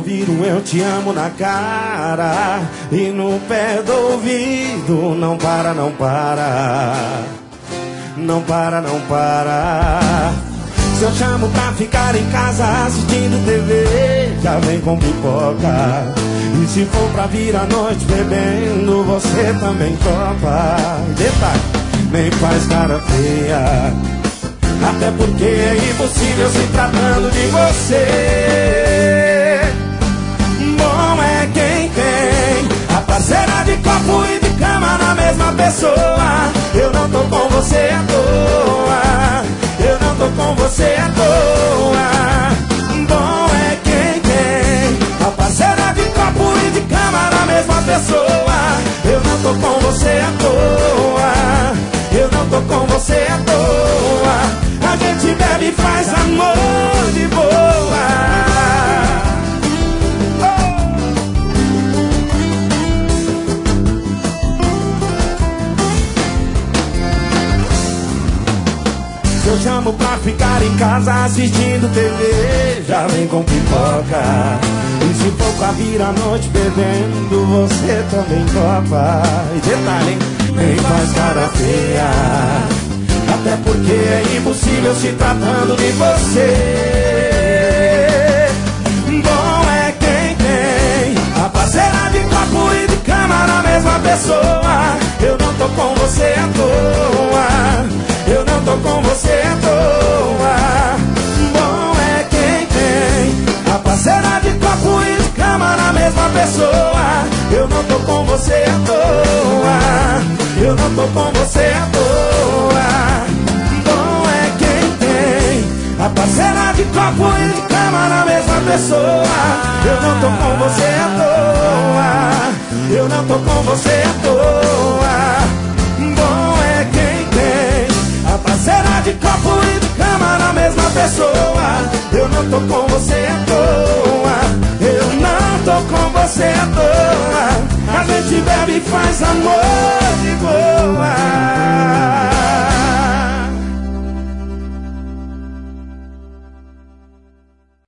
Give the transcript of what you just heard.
ouvir um eu te amo na cara e no pé do ouvido. Não para, não para. Não para, não para. Se eu chamo pra ficar em casa assistindo TV, já vem com pipoca. E se for pra vir à noite bebendo, você também topa. Detalhe, nem faz cara feia, até porque é impossível se tratando de você. Bom é quem tem a parceira de copo e de cama na mesma pessoa. Eu não tô com você à toa, eu não tô com você à toa. Bom é quem tem a parceira de copo e de cama na mesma pessoa. Eu não tô com você à toa, eu não tô com você à toa. A gente bebe e faz amor de boa. Se eu chamo pra ficar em casa assistindo TV, já vem com pipoca. E se for pra vir à noite bebendo, você também topa. E detalhe, hein? Nem faz cara feia, até porque é impossível se tratando de você. Bom é quem tem a parceira de copo e de cama na mesma pessoa. Eu não tô com você à toa, eu não tô com você à toa. Bom é quem tem a parceira de copo e de cama na mesma pessoa. Eu não tô com você à toa, eu não tô com você à toa. Bom é quem tem a parceira de copo e de cama na mesma pessoa. Eu não tô com você à toa, eu não tô com você à toa. Bom é quem tem a parceira de copo e de cama na mesma pessoa. Eu não tô com você à toa, eu não tô com você à toa. A gente bebe e faz amor de boa.